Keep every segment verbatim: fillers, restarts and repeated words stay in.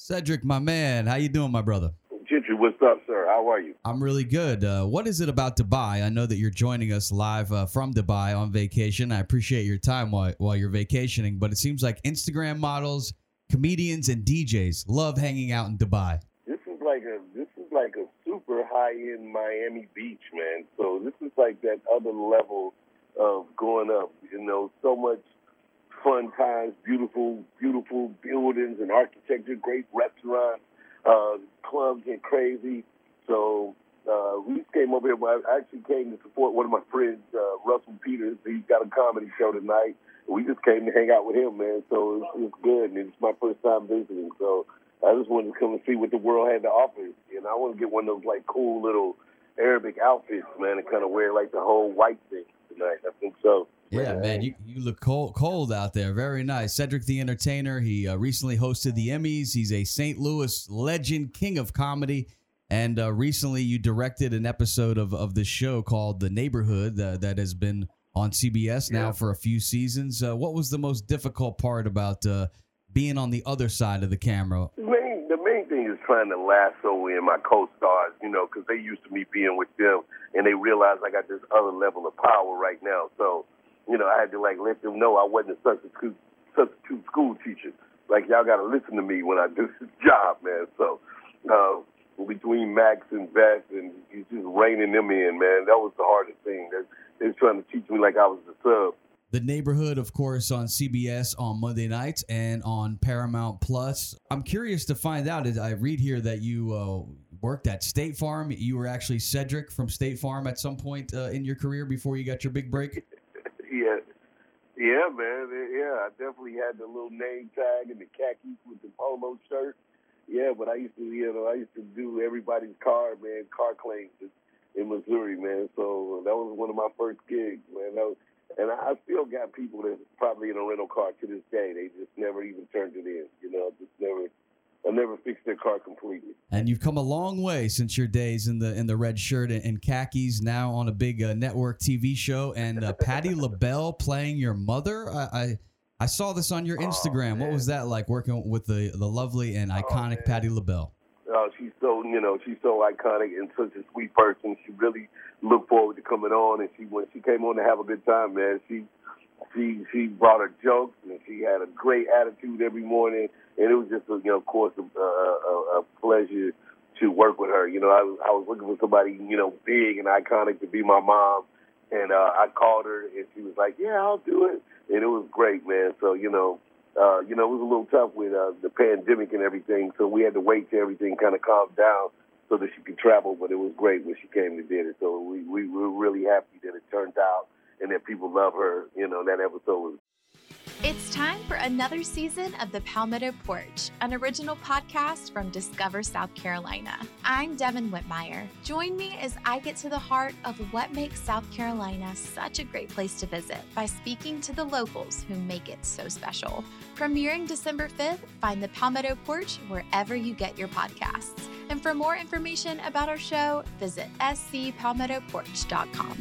Cedric, my man, how you doing, my brother? Gentry, what's up, sir? How are you? I'm really good. Uh, what is it about Dubai? I know that you're joining us live uh, from Dubai on vacation. I appreciate your time while, while you're vacationing, but it seems like Instagram models, comedians, and D Js love hanging out in Dubai. This is like a this is like a super high-end Miami Beach, man. So this is like that other level of going up. You know, so much fun times, beautiful, beautiful buildings and architecture, great restaurants. Uh, clubs get crazy. So uh, we just came over here. But I actually came to support one of my friends, uh, Russell Peters. He's got a comedy show tonight. We just came to hang out with him, man. So it's, it's good. And it's my first time visiting. So I just wanted to come and see what the world had to offer. And I want to get one of those, like, cool little Arabic outfits, man, and kind of wear, like, the whole white thing tonight. I think so. Yeah, man, you, you look cold, cold out there. Very nice. Cedric the Entertainer, he uh, recently hosted the Emmys. He's a Saint Louis legend, king of comedy. And uh, recently you directed an episode of, of this show called The Neighborhood uh, that has been on C B S now yeah. for a few seasons. Uh, what was the most difficult part about uh, being on the other side of the camera? The main, the main thing is trying to lasso in my co-stars, you know, because they used to me being with them, and they realized I got this other level of power right now. So, you know, I had to, like, let them know I wasn't a substitute, substitute school teacher. Like, y'all got to listen to me when I do this job, man. So, uh, between Max and Beth and he's just reining them in, man, that was the hardest thing. They're, they're trying to teach me like I was a sub. The Neighborhood, of course, on C B S on Monday nights and on Paramount Plus. I'm curious to find out, I read here that you uh, worked at State Farm. You were actually Cedric from State Farm at some point uh, in your career before you got your big break. Yeah, yeah, man. Yeah, I definitely had the little name tag and the khakis with the polo shirt. Yeah, but I used to, you know, I used to do everybody's car, man, car claims in Missouri, man. So that was one of my first gigs, man. That was, and I still got people that's probably in a rental car to this day. They just never even turned it in, you know, just never. I never fixed their car completely. And you've come a long way since your days in the in the red shirt and, and khakis, now on a big uh, network T V show. And uh, Patti LaBelle playing your mother. I, I I saw this on your Instagram. Oh, what was that like, working with the, the lovely and iconic oh, Patti LaBelle? Oh, she's so, you know, she's so iconic and such a sweet person. She really looked forward to coming on. And she when she came on to have a good time, man, she she she brought her jokes and she had a great attitude every morning. And it was just, you know, of course, a, a, a pleasure to work with her. You know, I was I was looking for somebody, you know, big and iconic to be my mom. And uh, I called her, and she was like, yeah, I'll do it. And it was great, man. So, you know, uh, you know, it was a little tough with uh, the pandemic and everything. So we had to wait till everything kind of calmed down so that she could travel. But it was great when she came and did it. So we, we were really happy that it turned out and that people love her. You know, that episode was. It's time for another season of The Palmetto Porch, an original podcast from Discover South Carolina. I'm Devin Whitmire. Join me as I get to the heart of what makes South Carolina such a great place to visit by speaking to the locals who make it so special. Premiering December fifth, find The Palmetto Porch wherever you get your podcasts. And for more information about our show, visit s c palmetto porch dot com.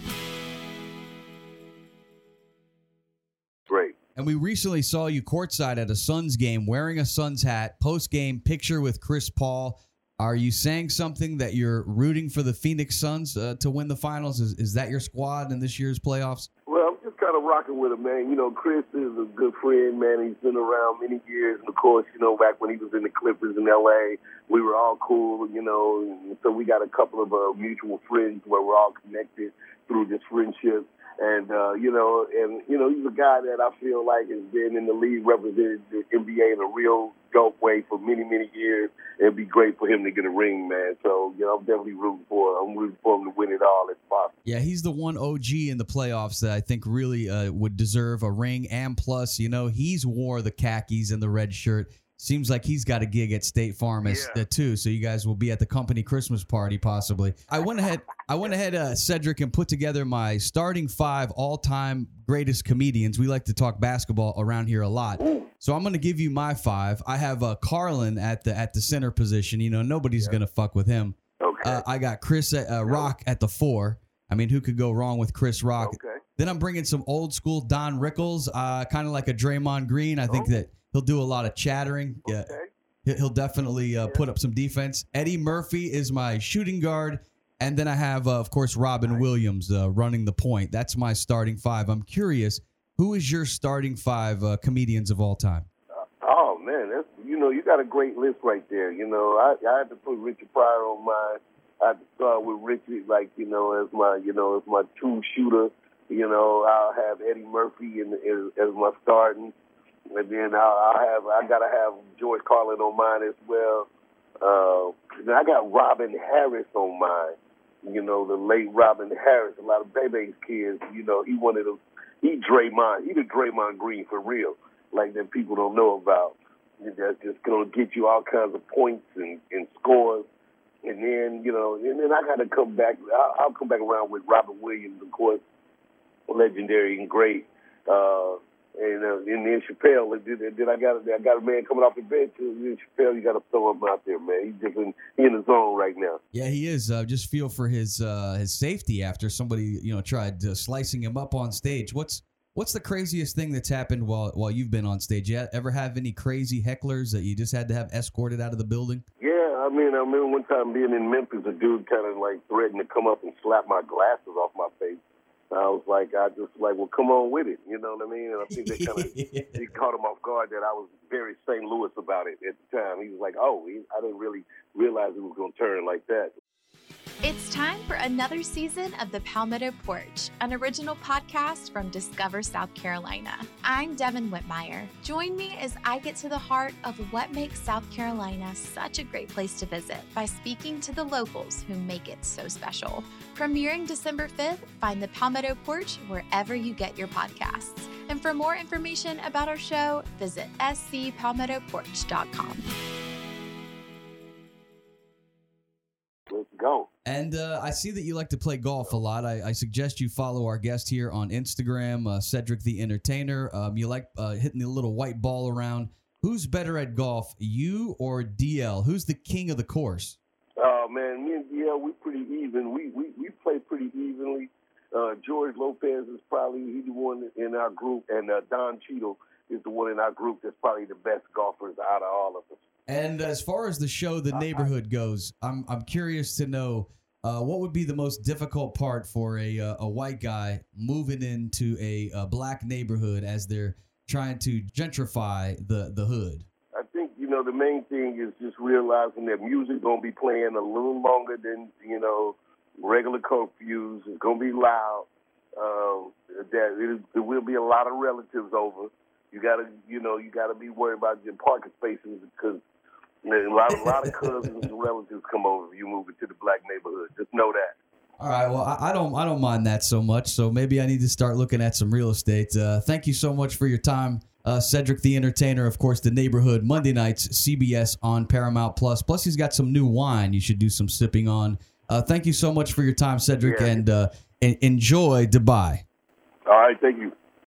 Great. And we recently saw you courtside at a Suns game wearing a Suns hat, post-game picture with Chris Paul. Are you saying something that you're rooting for the Phoenix Suns uh, to win the finals? Is, is that your squad in this year's playoffs? Well, I'm just kind of rocking with him, man. You know, Chris is a good friend, man. He's been around many years. And, of course, you know, back when he was in the Clippers in L A, we were all cool, you know. And so we got a couple of uh, mutual friends where we're all connected through this friendship. And, uh, you know, and, you know, he's a guy that I feel like has been in the league, represented the N B A in a real dope way for many, many years. It'd be great for him to get a ring, man. So, you know, I'm definitely rooting for him. I'm rooting for him to win it all if possible. Yeah, he's the one O G in the playoffs that I think really uh, would deserve a ring. And plus, you know, he's wore the khakis and the red shirt. Seems like he's got a gig at State Farm as, yeah. uh, too, so you guys will be at the company Christmas party possibly. I went ahead, I went ahead, uh, Cedric, and put together my starting five all-time greatest comedians. We like to talk basketball around here a lot, so I'm going to give you my five. I have uh, Carlin at the at the center position. You know, nobody's yeah. going to fuck with him. Okay. Uh, I got Chris at, uh, Rock at the four. I mean, who could go wrong with Chris Rock? Okay. Then I'm bringing some old school Don Rickles, uh, kind of like a Draymond Green. I think oh. that he'll do a lot of chattering. Okay. Uh, He'll definitely uh, put up some defense. Eddie Murphy is my shooting guard. And then I have, uh, of course, Robin Williams uh, running the point. That's my starting five. I'm curious, who is your starting five uh, comedians of all time? Oh, man, that's, you know, you got a great list right there. You know, I, I had to put Richard Pryor on mine. I had to start with Richard, like, you know, as my, you know, as my two shooter. You know, I'll have Eddie Murphy in, as, as my starting. And then I'll, I'll have, I got to have George Carlin on mine as well. Uh, and I got Robin Harris on mine. You know, the late Robin Harris, a lot of Bebe's kids, you know, he wanted to, he Draymond, he the Draymond Green for real, like that people don't know about. That's just going to get you all kinds of points and, and scores. And then, you know, and then I got to come back, I'll, I'll come back around with Robert Williams, of course, legendary and great. Uh, and, uh, and then Chappelle, did, did I got I got a man coming off the bench. And Chappelle, you got to throw him out there, man. He's just in, he in the zone right now. Yeah, he is. Uh, just feel for his uh, his safety after somebody, you know, tried uh, slicing him up on stage. What's what's the craziest thing that's happened while while you've been on stage? You ever have any crazy hecklers that you just had to have escorted out of the building? Yeah, I mean, I remember one time being in Memphis, a dude kind of like threatened to come up and slap my glasses off my face. I was like, I just like, well, come on with it. You know what I mean? And I think they kind of they caught him off guard that I was very Saint Louis about it at the time. He was like, oh, he, I didn't really realize it was going to turn like that. It's time for another season of the Palmetto Porch, an original podcast from Discover South Carolina. I'm Devin Whitmire. Join me as I get to the heart of what makes South Carolina such a great place to visit by speaking to the locals who make it so special. Premiering December fifth, find the Palmetto Porch wherever you get your podcasts. And for more information about our show, visit s c palmetto porch dot com. Let's go. And uh, I see that you like to play golf a lot. I, I suggest you follow our guest here on Instagram, uh, Cedric the Entertainer. Um, you like uh, hitting the little white ball around. Who's better at golf, you or D L? Who's the king of the course? Oh, man, me and D L, we're pretty even. We we, we play pretty evenly. Uh, George Lopez is probably he's the one in our group, and uh, Don Cheadle is the one in our group that's probably the best golfers out of all of us. And as far as the show, The Neighborhood goes, I'm I'm curious to know uh, what would be the most difficult part for a uh, a white guy moving into a, a black neighborhood as they're trying to gentrify the, the hood. I think, you know, the main thing is just realizing that music's going to be playing a little longer than, you know, regular curfews. It's going to be loud. Um, that it, there will be a lot of relatives over. You got to, you know, you got to be worried about your parking spaces because a lot, a lot of cousins and relatives come over if you move into the black neighborhood. Just know that. All right. Well, I, I don't, I don't mind that so much. So maybe I need to start looking at some real estate. Uh, thank you so much for your time, uh, Cedric the Entertainer. Of course, The Neighborhood Monday nights, C B S on Paramount Plus. Plus, he's got some new wine you should do some sipping on. Uh, thank you so much for your time, Cedric, yeah. and uh, enjoy Dubai. All right. Thank you.